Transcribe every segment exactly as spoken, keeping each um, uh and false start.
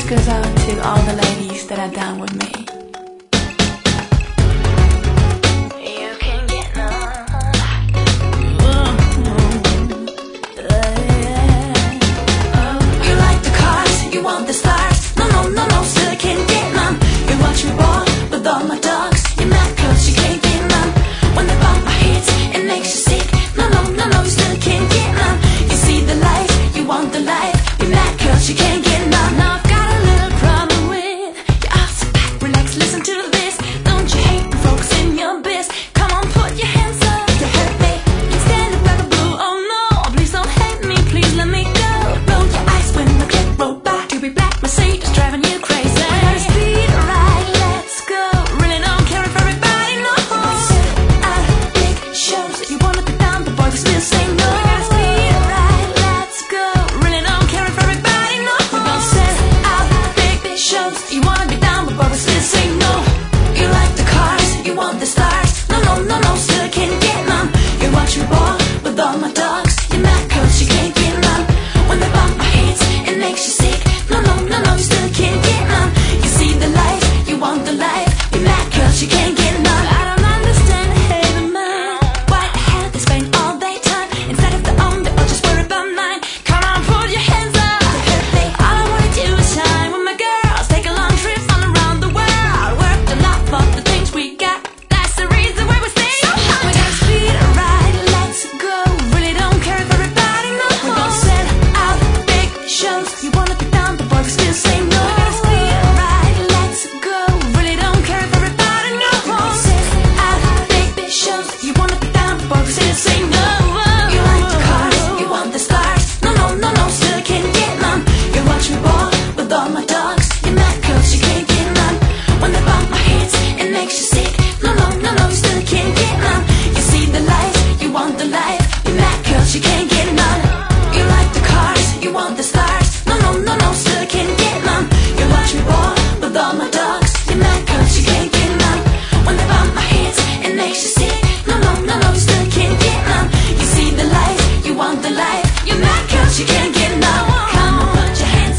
goes out to all the ladies that are down with me. You can get none. You like the cars, you want the stars. No, no, no, no, still can't get none. You watch me walk with all my dogs. You're mad cause you can't get none. When they bump my hits, it makes you sick. No, no, no, no, you still can't get none. You see the light, you want the light. You're mad cause you can't get none. Now I've got a little problem with you. I'll sit back, relax, listen to this. Don't you hate the folks in your biz? Come on, put your hands up. You hurt me, you stand up like a blue. Oh no, please don't hate me, please let me go. Roll your eyes when the clip roll by. To be black Mercedes driving you crazy. We gotta speed right, let's go. Really don't care if everybody knows. At big shows, you wanna be down, the boys will still say no. We gotta speed right, let's go. Really don't care if everybody knows. We gon' sell out big shows, you wanna be down, but boys still say no. You like the cars, you want the stars. No, no, no, no, still can't get none. You watch me walk with all my dogs. You're mad cause you can't get none. When they bump my hits, it makes you sick. No, no, no, no, you still can't get none. You see the light, you want the light. You're mad cause you can't get none. I don't understand the hate of mine. Why the hell they spend all their time instead of their own, they all just worry about mine. Come on, put your hands up. All I wanna do is shine with my girls. Take a long trip all around the world. Worked a lot for the things we got. That's the reason why we stay so high. We gotta speed it right, let's go. Really don't care if everybody knows. We gon' sell out big shows. You wanna be down, the boys still say no. We gotta speed it right, let's go. Really don't care if everybody knows. We gon' sell out big shows. You wanna be down, the boys still say no. You like the cars, you want the stars. No, no, no, no, still can't get none. You watch me walk with all my dogs. You're mad cause you can't get none. When they bump my hits, it makes you sick. No, no, no, no, you still can't get none. You see the light, you want the light. You're mad cause you can't get none. You like the cars, you want the stars. No, no, no, no, still can't get none. You watch me walk with all my dogs. You're mad cause you can't get none. When they bump my hits, it makes you sick. No, no, no, no, you still can't get none. You see the light, you want the light. You're mad cause you can't get none. Come on, put your hands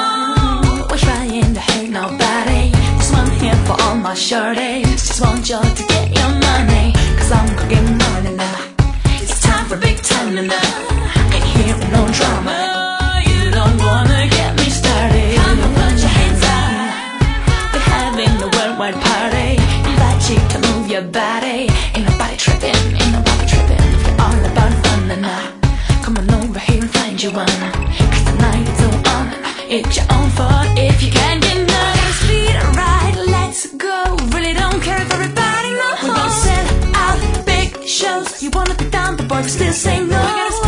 up. We're trying to hurt nobody. This one here for all my shorties. Just want you to get your money, cause I'm gonna get money now. It's time for big time now. Ain't here with no drama. You don't wanna get me started. Come on, put your hands up. We're having a worldwide party. Invite you to move your body. Ain't nobody tripping, ain't nobody tripping. We're all about fun now. Come on over here and find you one, cause the night is so on. It's your own fault if you can't get none. Speed it right, let's go. Really don't care if everybody knows. We gon' sell out big shows. You wanna be down, the boys will still say no.